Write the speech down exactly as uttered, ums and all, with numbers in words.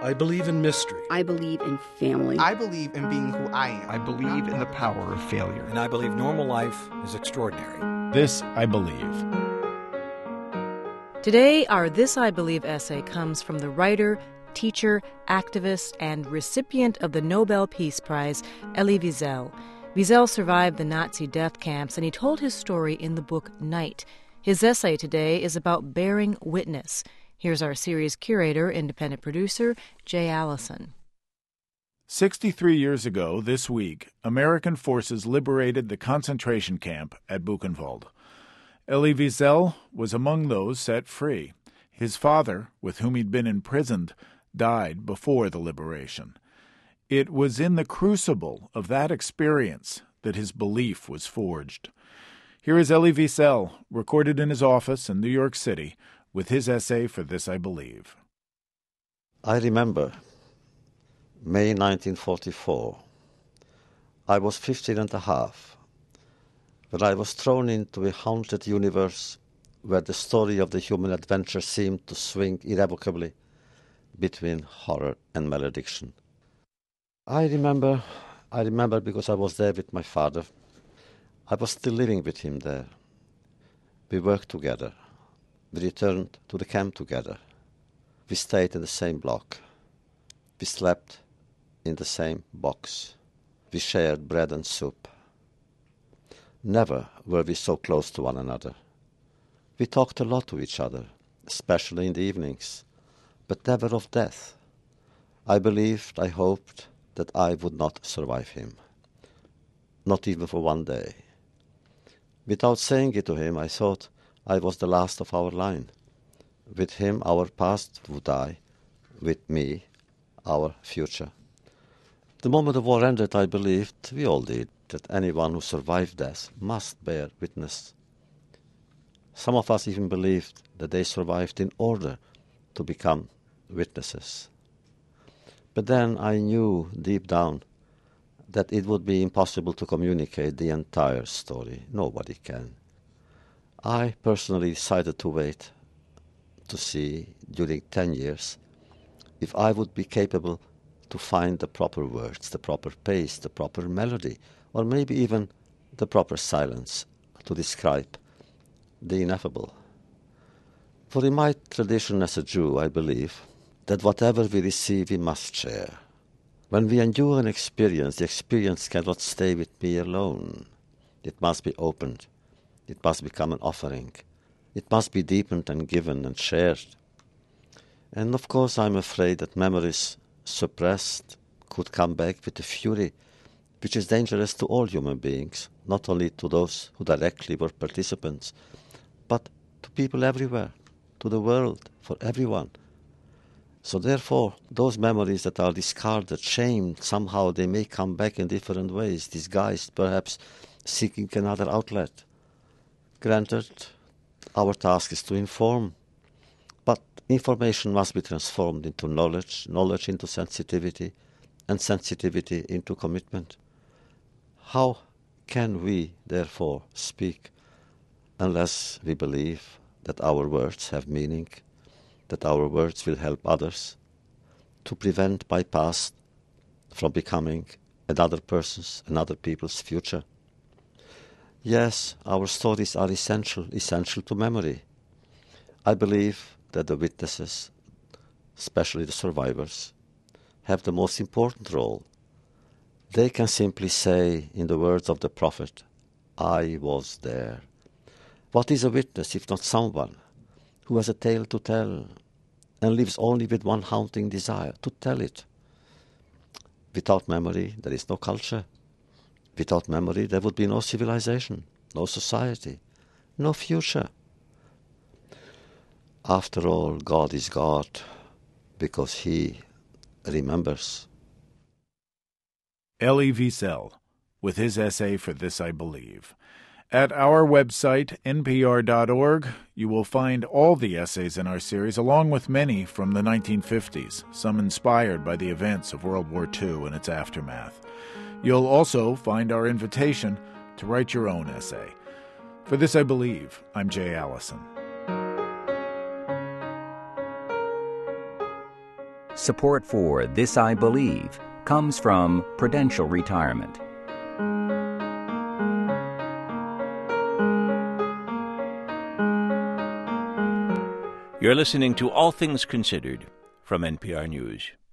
I believe in mystery. I believe in family. I believe in being who I am. I believe in the power of failure. And I believe normal life is extraordinary. This I believe. Today, our This I Believe essay comes from the writer, teacher, activist, and recipient of the Nobel Peace Prize, Elie Wiesel. Wiesel survived the Nazi death camps, and he told his story in the book Night. His essay today is about bearing witness. Here's our series curator, independent producer, Jay Allison. sixty-three years ago this week, American forces liberated the concentration camp at Buchenwald. Elie Wiesel was among those set free. His father, with whom he'd been imprisoned, died before the liberation. It was in the crucible of that experience that his belief was forged. Here is Elie Wiesel, recorded in his office in New York City, with his essay for This I Believe. I remember May nineteen forty-four. I was fifteen and a half, when I was thrown into a haunted universe where the story of the human adventure seemed to swing irrevocably between horror and malediction. I remember, I remember because I was there with my father. I was still living with him there. We worked together. We returned to the camp together. We stayed in the same block. We slept in the same box. We shared bread and soup. Never were we so close to one another. We talked a lot to each other, especially in the evenings, but never of death. I believed, I hoped, that I would not survive him, not even for one day. Without saying it to him, I thought I was the last of our line. With him, our past would die. With me, our future. The moment the war ended, I believed, we all did, that anyone who survived death must bear witness. Some of us even believed that they survived in order to become witnesses. But then I knew deep down that it would be impossible to communicate the entire story. Nobody can. I personally decided to wait to see, during ten years, if I would be capable to find the proper words, the proper pace, the proper melody, or maybe even the proper silence to describe the ineffable. For in my tradition as a Jew, I believe that whatever we receive, we must share. When we endure an experience, the experience cannot stay with me alone. It must be opened. It must become an offering. It must be deepened and given and shared. And of course, I'm afraid that memories suppressed could come back with a fury which is dangerous to all human beings, not only to those who directly were participants, but to people everywhere, to the world, for everyone. So therefore, those memories that are discarded, shamed, somehow they may come back in different ways, disguised, perhaps seeking another outlet. Granted, our task is to inform, but information must be transformed into knowledge, knowledge into sensitivity, and sensitivity into commitment. How can we, therefore, speak unless we believe that our words have meaning, that our words will help others to prevent bypass from becoming another person's, another people's future? Yes, our stories are essential, essential to memory. I believe that the witnesses, especially the survivors, have the most important role. They can simply say, in the words of the prophet, I was there. What is a witness if not someone who has a tale to tell and lives only with one haunting desire, to tell it? Without memory, there is no culture. Without memory, there would be no civilization, no society, no future. After all, God is God because He remembers. Elie Wiesel, with his essay for This I Believe. At our website, N P R dot org, you will find all the essays in our series, along with many from the nineteen fifties, some inspired by the events of World War Two and its aftermath. You'll also find our invitation to write your own essay. For This I Believe, I'm Jay Allison. Support for This I Believe comes from Prudential Retirement. You're listening to All Things Considered from N P R News.